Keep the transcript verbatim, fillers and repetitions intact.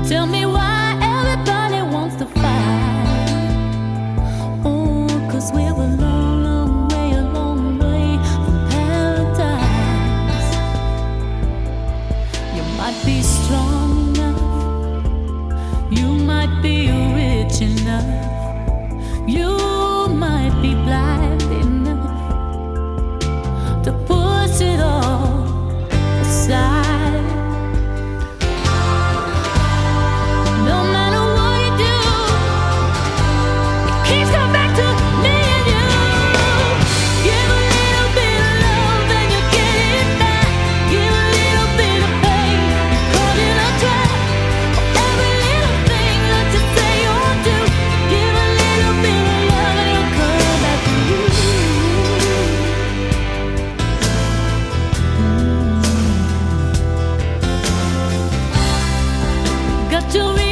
Tell me why everybody wants to fight. Oh, 'cause we're a long, long way, a long way from paradise. You might be strong enough, you might be rich enough, you might be blind enough to push it all aside. No matter what you do, it keeps coming back to me and you. Give a little bit of love and you get it back. Give a little bit of pain, caught in a trap. For every little thing that you say or do, give a little bit of love and it'll come back to you. Got to